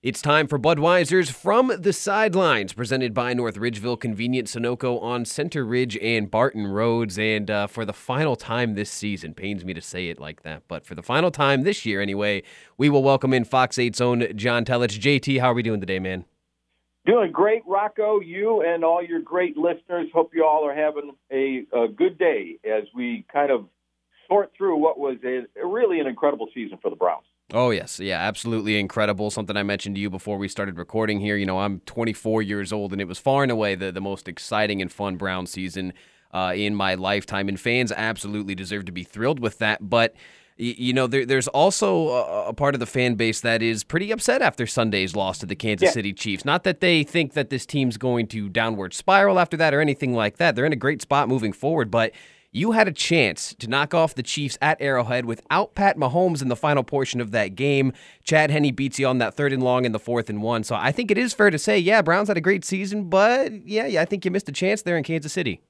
It's time for Budweiser's From the Sidelines, presented by North Ridgeville Convenient Sunoco on Center Ridge and Barton Roads. And for the final time this season, pains me to say it like that, but for the final time this year anyway, we will welcome in Fox 8's own John Telich. JT, how are we doing today, man? Doing great, Rocco. You and all your great listeners. Hope you all are having a good day as we kind of sort through what was really an incredible season for the Browns. Oh, yes. Yeah, absolutely incredible. Something I mentioned to you before we started recording here. You know, I'm 24 years old, and it was far and away the most exciting and fun Brown season in my lifetime, and fans absolutely deserve to be thrilled with that. But, you know, there's also a part of the fan base that is pretty upset after Sunday's loss to the Kansas City Chiefs. Not that they think that this team's going to downward spiral after that or anything like that. They're in a great spot moving forward, but you had a chance to knock off the Chiefs at Arrowhead without Pat Mahomes in the final portion of that game. Chad Henne beats you on that 3rd and long and the 4th and 1. So I think it is fair to say, yeah, Browns had a great season, but yeah, I think you missed a chance there in Kansas City.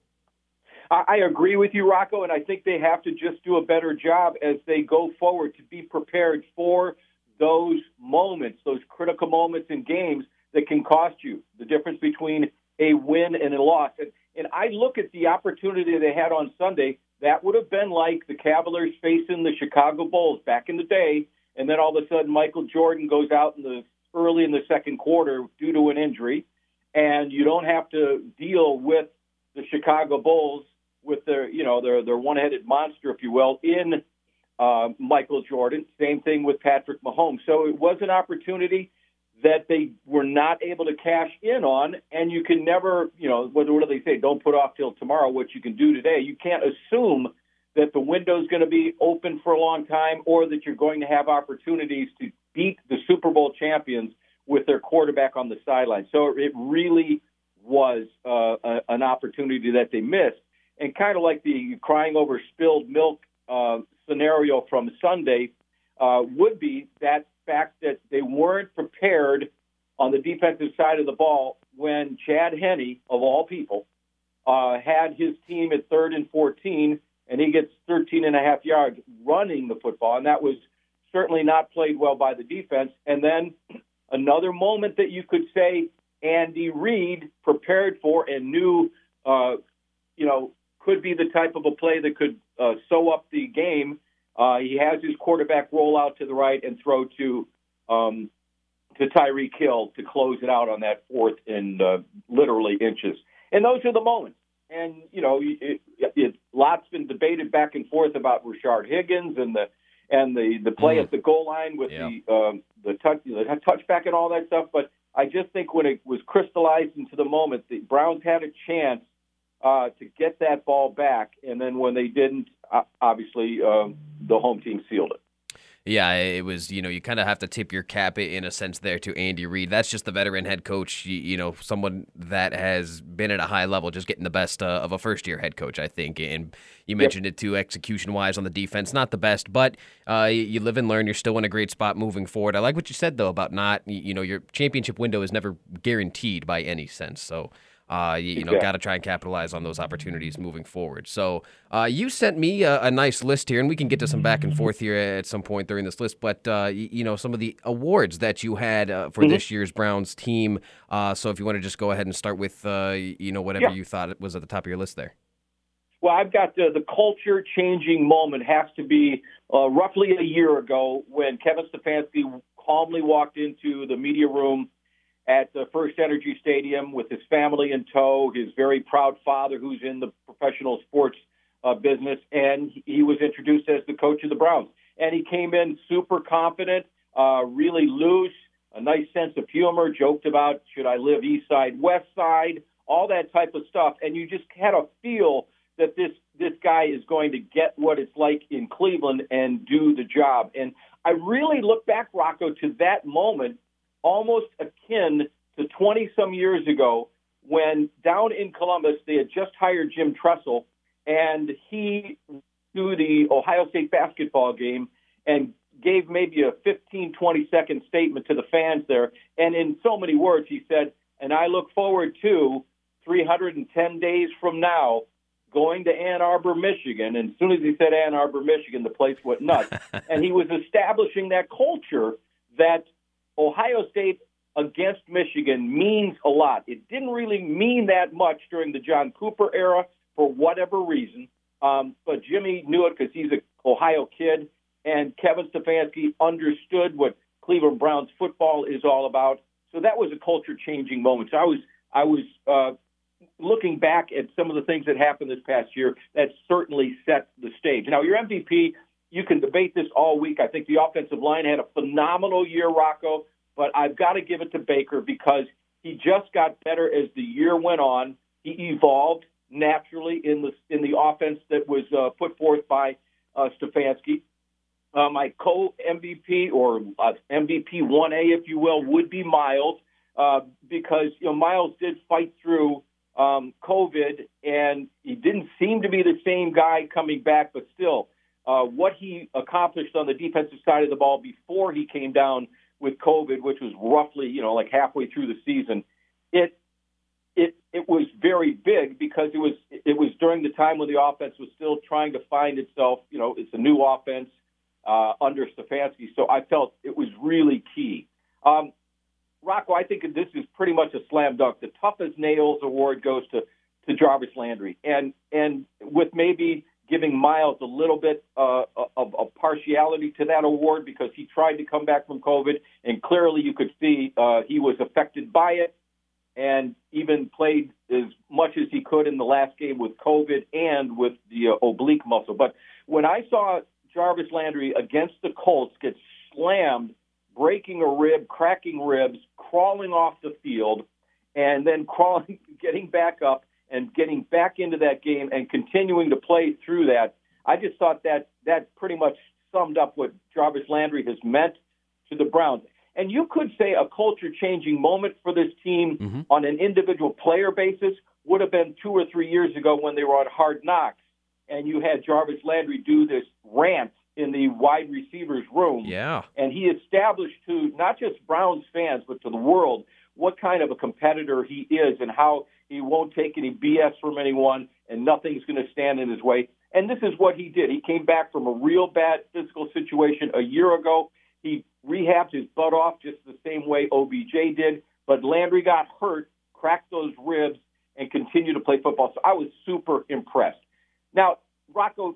I agree with you, Rocco, and I think they have to just do a better job as they go forward to be prepared for those moments, those critical moments in games that can cost you. The difference between a win and a loss. And I look at the opportunity they had on Sunday, that would have been like the Cavaliers facing the Chicago Bulls back in the day, and then all of a sudden Michael Jordan goes out early in the second quarter due to an injury, and you don't have to deal with the Chicago Bulls with their one-headed monster, if you will, in Michael Jordan. Same thing with Patrick Mahomes. So it was an opportunity that they were not able to cash in on, and you can never, what do they say? Don't put off till tomorrow what you can do today. You can't assume that the window's going to be open for a long time or that you're going to have opportunities to beat the Super Bowl champions with their quarterback on the sideline. So it really was an opportunity that they missed. And kind of like the crying over spilled milk scenario from Sunday would be that fact that they weren't prepared on the defensive side of the ball when Chad Henne, of all people, had his team at 3rd and 14, and he gets 13 and a half yards running the football, and that was certainly not played well by the defense. And then another moment that you could say Andy Reid prepared for and knew, could be the type of a play that could sew up the game. He has his quarterback roll out to the right and throw to Tyreek Hill to close it out on that 4th and literally inches. And those are the moments. And, lots been debated back and forth about Rashard Higgins and the play at the goal line with the touchback and all that stuff. But I just think when it was crystallized into the moment, the Browns had a chance to get that ball back, and then when they didn't, obviously the home team sealed it. Yeah, it was, you kind of have to tip your cap in a sense there to Andy Reid. That's just the veteran head coach, someone that has been at a high level, just getting the best of a first-year head coach, I think. And you mentioned it too, execution-wise on the defense, not the best, but you live and learn. You're still in a great spot moving forward. I like what you said, though, about not, your championship window is never guaranteed by any sense, so got to try and capitalize on those opportunities moving forward. So you sent me a nice list here, and we can get to some back and forth here at some point during this list. But, some of the awards that you had for this year's Browns team. So if you want to just go ahead and start with, whatever you thought was at the top of your list there. Well, I've got the culture-changing moment has to be roughly a year ago when Kevin Stefanski calmly walked into the media room at the First Energy Stadium with his family in tow, his very proud father who's in the professional sports business, and he was introduced as the coach of the Browns. And he came in super confident, really loose, a nice sense of humor, joked about should I live east side, west side, all that type of stuff. And you just had a feel that this guy is going to get what it's like in Cleveland and do the job. And I really look back, Rocco, to that moment almost akin to 20-some years ago when down in Columbus they had just hired Jim Tressel, and he to the Ohio State basketball game and gave maybe a 15, 20-second statement to the fans there. And in so many words, he said, and I look forward to 310 days from now going to Ann Arbor, Michigan. And as soon as he said Ann Arbor, Michigan, the place went nuts. And he was establishing that culture that Ohio State against Michigan means a lot. It didn't really mean that much during the John Cooper era for whatever reason, but Jimmy knew it because he's an Ohio kid, and Kevin Stefanski understood what Cleveland Browns football is all about. So that was a culture-changing moment. So I was looking back at some of the things that happened this past year that certainly set the stage. Now, your MVP, you can debate this all week. I think the offensive line had a phenomenal year, Rocco, but I've got to give it to Baker because he just got better as the year went on. He evolved naturally in the offense that was put forth by Stefanski. My co-MVP or MVP 1A, if you will, would be Miles because Miles did fight through COVID, and he didn't seem to be the same guy coming back, but still, what he accomplished on the defensive side of the ball before he came down with COVID, which was roughly, like halfway through the season, it was very big because it was during the time when the offense was still trying to find itself. It's a new offense under Stefanski, so I felt it was really key. Rocco, I think this is pretty much a slam dunk. The Tough as Nails award goes to Jarvis Landry, and with maybe giving Miles a little bit of partiality to that award because he tried to come back from COVID, and clearly you could see he was affected by it and even played as much as he could in the last game with COVID and with the oblique muscle. But when I saw Jarvis Landry against the Colts get slammed, breaking a rib, cracking ribs, crawling off the field, and then getting back up and getting back into that game and continuing to play through that, I just thought that pretty much summed up what Jarvis Landry has meant to the Browns. And you could say a culture-changing moment for this team on an individual player basis would have been 2 or 3 years ago when they were on Hard Knocks, and you had Jarvis Landry do this rant in the wide receivers room. Yeah. And he established to not just Browns fans, but to the world, what kind of a competitor he is and how he won't take any BS from anyone and nothing's going to stand in his way. And this is what he did. He came back from a real bad physical situation a year ago. He rehabbed his butt off just the same way OBJ did, but Landry got hurt, cracked those ribs, and continued to play football. So I was super impressed. Now, Rocco,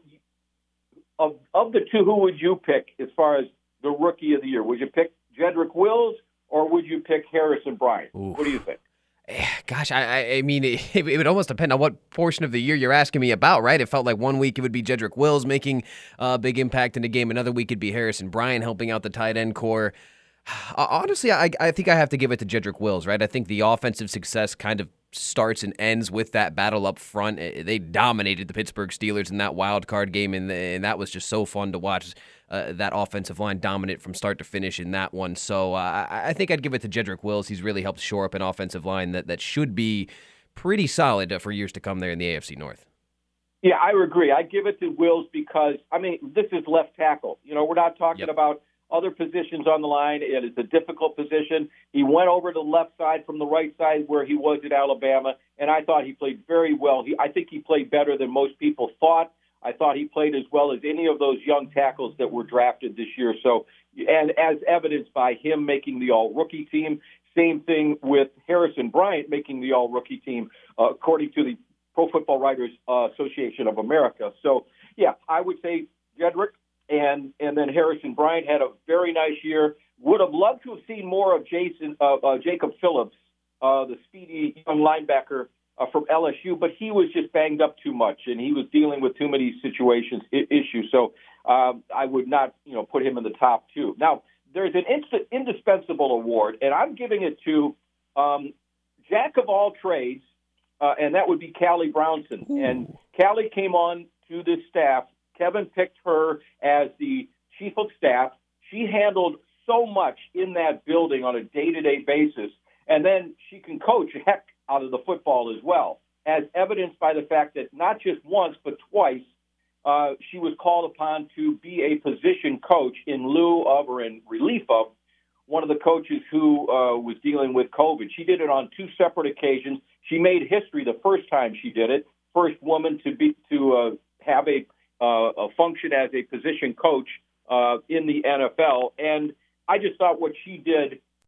of the two, who would you pick as far as the Rookie of the Year? Would you pick Jedrick Wills or would you pick Harrison Bryant? Ooh. What do you think? Gosh, I mean, it would almost depend on what portion of the year you're asking me about, right? It felt like one week it would be Jedrick Wills making a big impact in the game. Another week it'd be Harrison Bryant helping out the tight end core. Honestly, I think I have to give it to Jedrick Wills, right? I think the offensive success kind of starts and ends with that battle up front. They dominated the Pittsburgh Steelers in that wild card game, and that was just so fun to watch. That offensive line dominant from start to finish in that one. So I think I'd give it to Jedrick Wills. He's really helped shore up an offensive line that should be pretty solid for years to come there in the AFC North. Yeah, I agree. I give it to Wills because, this is left tackle. We're not talking about other positions on the line. It is a difficult position. He went over to the left side from the right side where he was at Alabama, and I thought he played very well. I think he played better than most people thought. I thought he played as well as any of those young tackles that were drafted this year. So, and as evidenced by him making the all-rookie team, same thing with Harrison Bryant making the all-rookie team, according to the Pro Football Writers Association of America. So, yeah, I would say Jedrick and then Harrison Bryant had a very nice year. Would have loved to have seen more of Jacob Phillips, the speedy young linebacker from LSU, but he was just banged up too much, and he was dealing with too many issues. So I would not, put him in the top two. Now, there's an indispensable award, and I'm giving it to Jack of all trades, and that would be Callie Brownson. Ooh. And Callie came on to this staff. Kevin picked her as the chief of staff. She handled so much in that building on a day-to-day basis, and then she can coach a heck out of the football as well, as evidenced by the fact that not just once but twice she was called upon to be a position coach in lieu of or in relief of one of the coaches who was dealing with COVID. She did it on 2 separate occasions. She made history the first time she did it, first woman to have a function as a position coach in the NFL. And I just thought what she did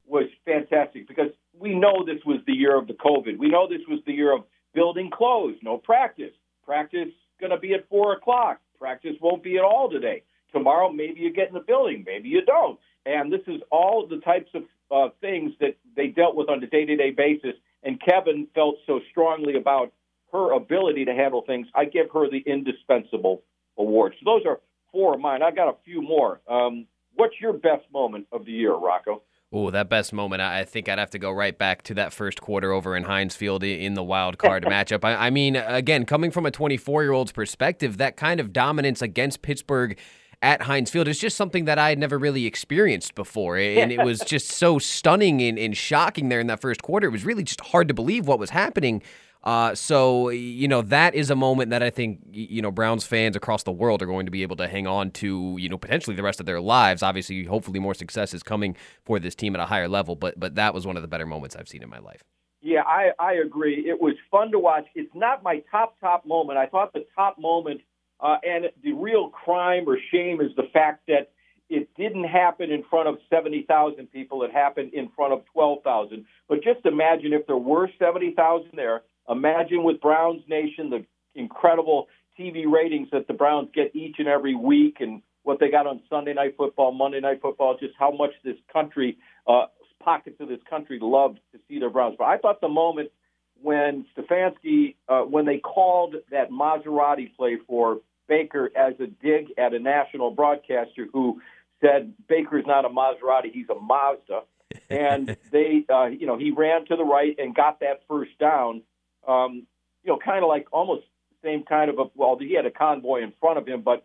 was fantastic because we know this was the year of the COVID. We know this was the year of building closed, no practice. Practice going to be at 4 o'clock. Practice won't be at all today. Tomorrow, maybe you get in the building, maybe you don't. And this is all the types of things that they dealt with on a day-to-day basis. And Kevin felt so strongly about her ability to handle things. I give her the indispensable award. So those are 4 of mine. I got a few more. What's your best moment of the year, Rocco? Oh, that best moment, I think I'd have to go right back to that first quarter over in Heinz Field in the wild card matchup. I mean, again, coming from a 24-year-old's perspective, that kind of dominance against Pittsburgh at Heinz Field is just something that I had never really experienced before. And it was just so stunning and shocking there in that first quarter. It was really just hard to believe what was happening. So, that is a moment that I think, Browns fans across the world are going to be able to hang on to, potentially the rest of their lives. Obviously, hopefully more success is coming for this team at a higher level, but that was one of the better moments I've seen in my life. Yeah, I agree. It was fun to watch. It's not my top moment. I thought the top moment and the real crime or shame is the fact that it didn't happen in front of 70,000 people. It happened in front of 12,000. But just imagine if there were 70,000 there. Imagine with Browns Nation, the incredible TV ratings that the Browns get each and every week and what they got on Sunday Night Football, Monday Night Football, just how much this country, pockets of this country loved to see their Browns. But I thought the moment when Stefanski, when they called that Maserati play for Baker as a dig at a national broadcaster who said Baker's not a Maserati, he's a Mazda. And they, he ran to the right and got that first down. Kind of like almost the same kind of he had a convoy in front of him, but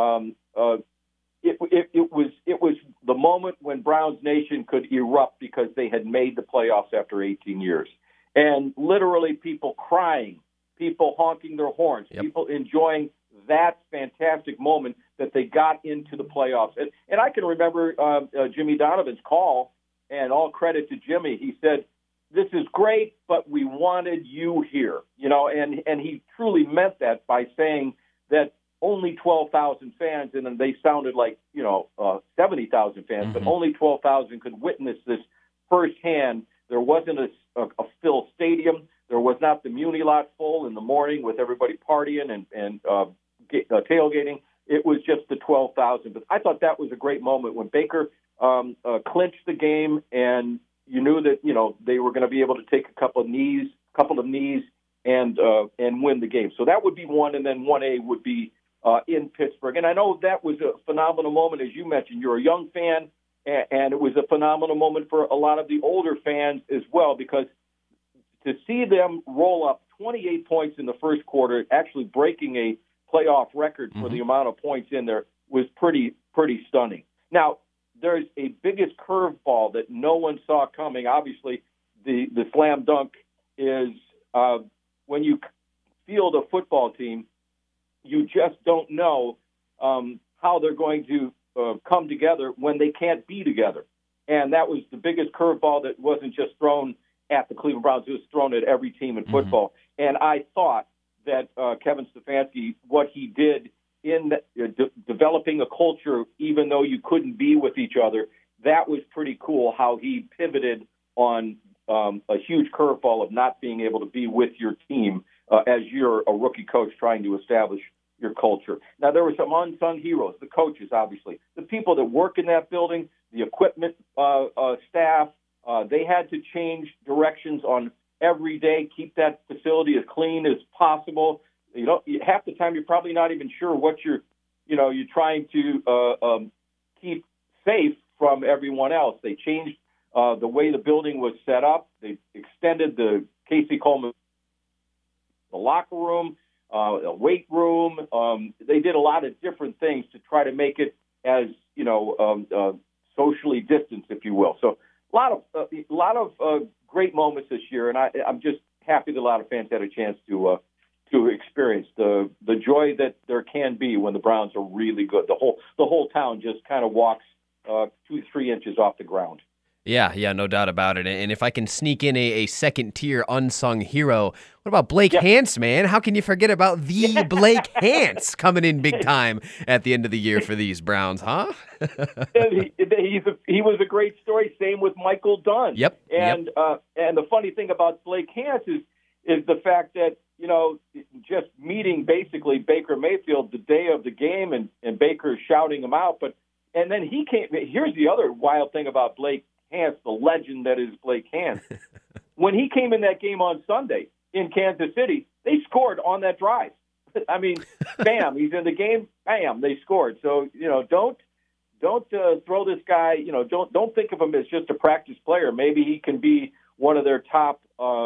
it was the moment when Browns Nation could erupt because they had made the playoffs after 18 years. And literally people crying, people honking their horns, people enjoying that fantastic moment that they got into the playoffs. And I can remember Jimmy Donovan's call, and all credit to Jimmy. He said, "This is great, but we wanted you here," and he truly meant that by saying that only 12,000 fans, and then they sounded like, 70,000 fans, but only 12,000 could witness this firsthand. There wasn't a full stadium. There was not the Muni lot full in the morning with everybody partying and tailgating. It was just the 12,000. But I thought that was a great moment when Baker clinched the game, and you knew that they were going to be able to take a couple of knees, and win the game. So that would be one, and then 1A would be in Pittsburgh. And I know that was a phenomenal moment, as you mentioned. You're a young fan, and it was a phenomenal moment for a lot of the older fans as well, because to see them roll up 28 points in the first quarter, actually breaking a playoff record for the amount of points in there, was pretty stunning. Now, there's a biggest curveball that no one saw coming. Obviously, the slam dunk is when you field a football team, you just don't know how they're going to come together when they can't be together. And that was the biggest curveball that wasn't just thrown at the Cleveland Browns. It was thrown at every team in football. And I thought that Kevin Stefanski, what he did in developing a culture, even though you couldn't be with each other, that was pretty cool how he pivoted on a huge curveball of not being able to be with your team as you're a rookie coach trying to establish your culture. Now, there were some unsung heroes, the coaches, obviously, the people that work in that building, the equipment staff. They had to change directions on every day, keep that facility as clean as possible. Half the time you're probably not even sure what you're trying to keep safe from everyone else. They changed the way the building was set up. They extended the Casey Coleman, the locker room, a weight room. They did a lot of different things to try to make it as socially distanced, if you will. So a lot of great moments this year, and I'm just happy that a lot of fans had a chance to experience the joy that there can be when the Browns are really good. The whole town just kind of walks 2-3 inches off the ground. Yeah, no doubt about it. And if I can sneak in a second-tier unsung hero, what about Blake Yeah, Hance, man? How can you forget about the yeah. Blake Hance coming in big time at the end of the year for these Browns, huh? And he was a great story. Same with Michael Dunn. Yep. And the funny thing about Blake Hance is the fact that, just meeting basically Baker Mayfield the day of the game and Baker shouting him out. And then he came. Here's the other wild thing about Blake Hance, the legend that is Blake Hance. When he came in that game on Sunday in Kansas City, they scored on that drive. I mean, bam, he's in the game, bam, they scored. So, don't throw this guy. Don't think of him as just a practice player. Maybe he can be one of their top,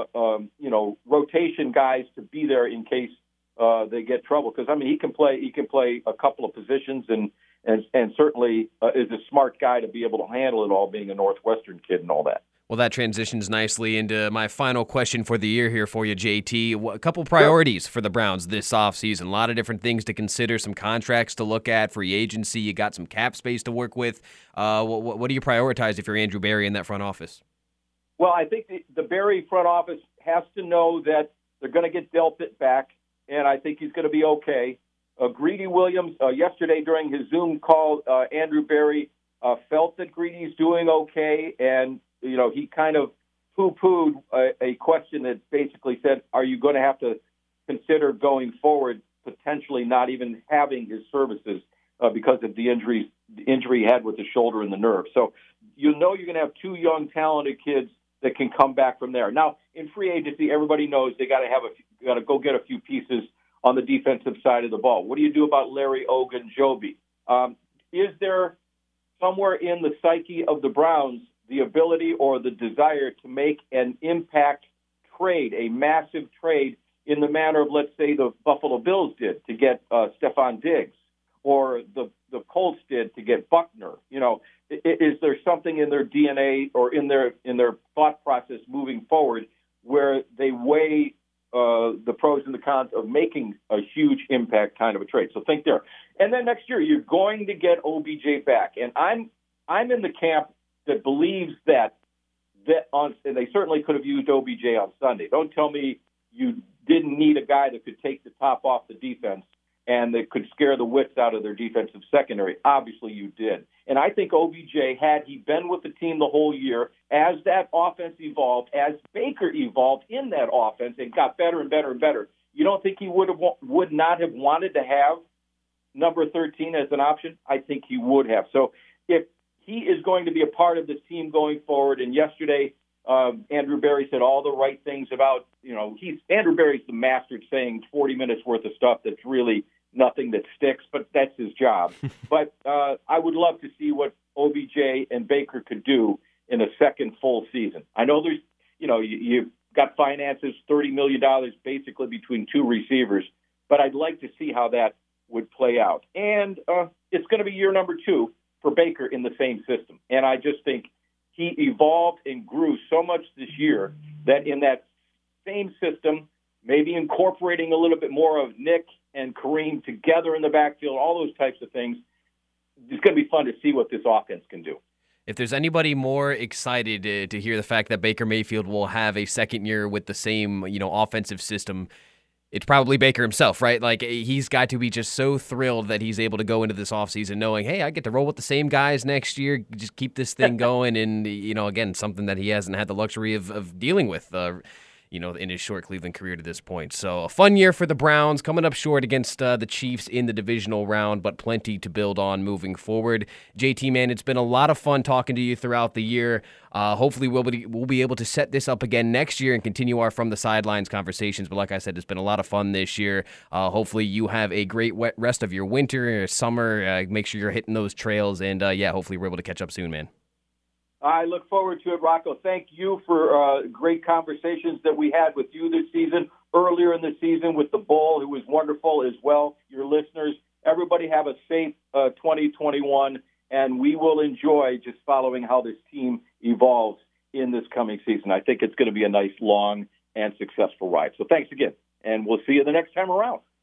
rotation guys to be there in case they get trouble. Because he can play. He can play a couple of positions, and certainly is a smart guy to be able to handle it all, being a Northwestern kid and all that. Well, that transitions nicely into my final question for the year here for you, JT. A couple priorities for the Browns this offseason. A lot of different things to consider, some contracts to look at, free agency. You got some cap space to work with. What do you prioritize if you're Andrew Berry in that front office? Well, I think the Berry front office has to know that they're going to get dealt it back, and I think he's going to be okay. Greedy Williams, yesterday during his Zoom call, Andrew Berry felt that Greedy's doing okay, and he kind of poo-pooed a question that basically said, are you going to have to consider going forward potentially not even having his services because of the injury he had with the shoulder and the nerve? So you're going to have two young, talented kids that can come back from there. Now, in free agency, everybody knows they got to go get a few pieces on the defensive side of the ball. What do you do about Larry Ogunjobi? Is there somewhere in the psyche of the Browns the ability or the desire to make an impact trade, a massive trade in the manner of, let's say, the Buffalo Bills did to get Stephon Diggs, or the Colts did to get Buckner? Is there something in their DNA or in their thought process moving forward where they weigh the pros and the cons of making a huge impact kind of a trade? So think there. And then next year you're going to get OBJ back, and I'm in the camp that believes that and they certainly could have used OBJ on Sunday. Don't tell me you didn't need a guy that could take the top off the defense and that could scare the wits out of their defensive secondary. Obviously you did. And I think OBJ, had he been with the team the whole year, as that offense evolved, as Baker evolved in that offense and got better and better and better, you don't think he would not have wanted to have number 13 as an option? I think he would have. So if he is going to be a part of this team going forward, and yesterday Andrew Berry said all the right things about, Andrew Berry's the master at saying 40 minutes worth of stuff that's really nothing that sticks, but that's his job. But I would love to see what OBJ and Baker could do in a second full season. I know there's, you've got finances, $30 million basically between two receivers, but I'd like to see how that would play out. And it's going to be year number 2 for Baker in the same system. And I just think he evolved and grew so much this year that in that same system, maybe incorporating a little bit more of Nick and Kareem together in the backfield, all those types of things, it's going to be fun to see what this offense can do. If there's anybody more excited to hear the fact that Baker Mayfield will have a second year with the same, offensive system, it's probably Baker himself, right? Like, he's got to be just so thrilled that he's able to go into this offseason knowing, hey, I get to roll with the same guys next year, just keep this thing going. And, again, something that he hasn't had the luxury of dealing with, in his short Cleveland career to this point. So a fun year for the Browns, coming up short against the Chiefs in the divisional round, but plenty to build on moving forward. JT, man, it's been a lot of fun talking to you throughout the year. Hopefully we'll be able to set this up again next year and continue our From the Sidelines conversations. But like I said, it's been a lot of fun this year. Hopefully you have a great rest of your winter, summer. Make sure you're hitting those trails. And, hopefully we're able to catch up soon, man. I look forward to it, Rocco. Thank you for great conversations that we had with you this season, earlier in the season with the Bull, who was wonderful as well. Your listeners, everybody have a safe 2021, and we will enjoy just following how this team evolves in this coming season. I think it's going to be a nice, long, and successful ride. So thanks again, and we'll see you the next time around.